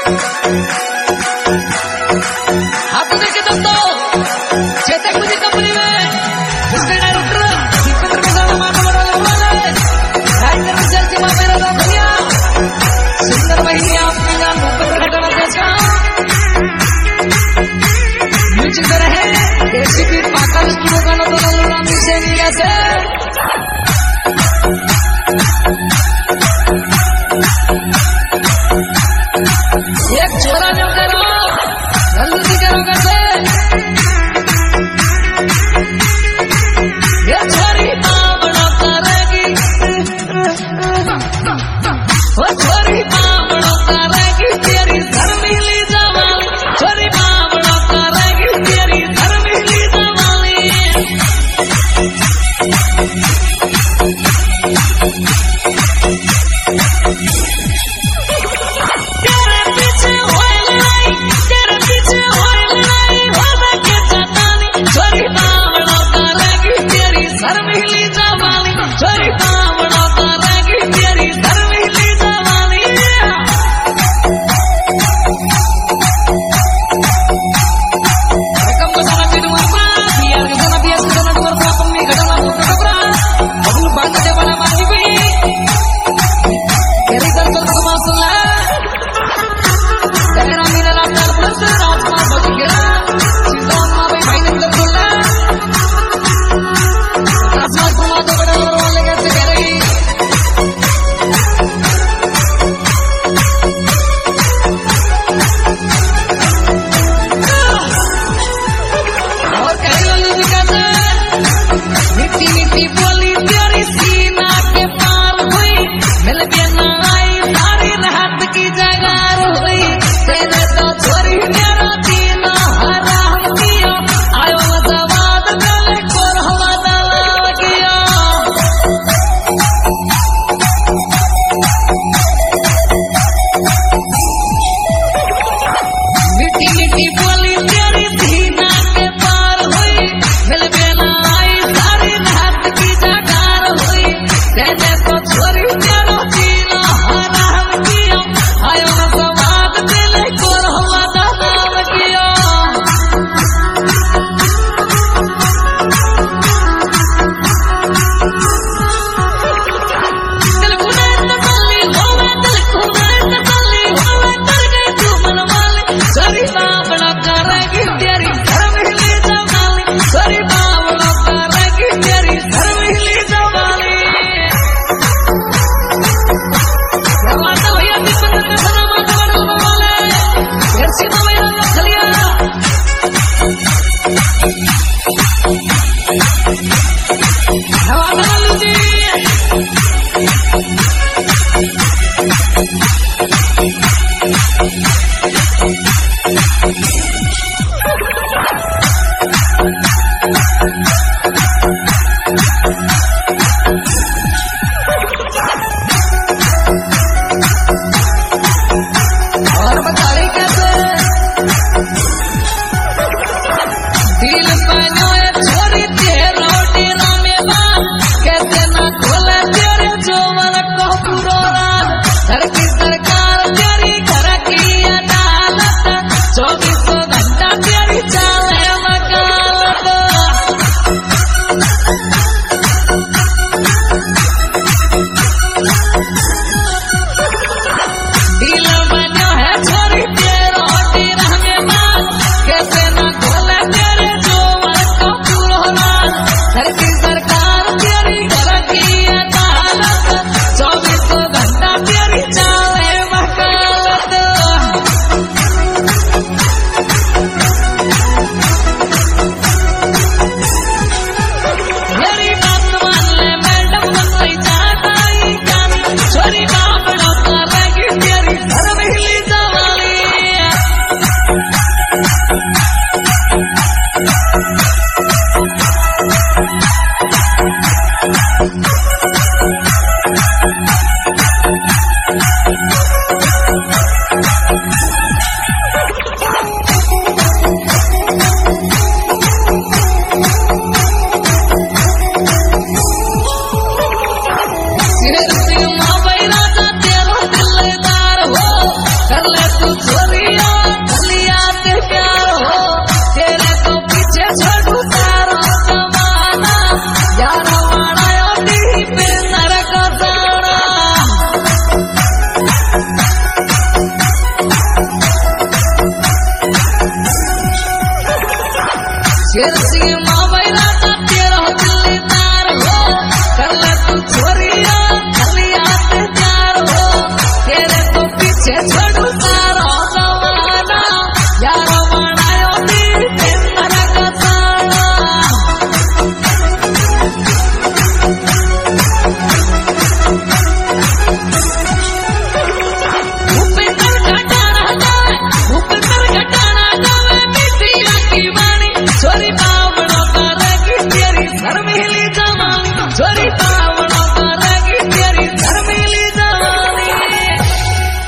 आपको देखिए दोस्तों, चेतक मुझे कंपनी में उसके डायरेक्टर दीपक प्रसाद माता वाले राइटर विशेष सीमा मेरा नाम भैया सुंदर बहिनी आपने नाम प्रकटना देशा म्यूजिक दे रहे एसीपी पाकल स्टूडियो का नाम नाम से लिया से एक छोरा जो करो जल्दी करो कैसे ये छोरी बावड़ा करेगी वो छोरी बावड़ा करेगी तेरी धर्मीली जवानी छोरी बावड़ा करेगी तेरी धर्मीली जवानी तेरे पीछे होए तू छोरिया लिया ते प्यार हो तेरे तो पीछे छोड़ू सारा जमाना यार वाड़ा टी पे नरक जाना शेर सिंह मावैरा का तेरा दिलदार हो कर ले तू छोरिया लिया ते प्यार हो तेरे तो पीछे छोड़ू सारा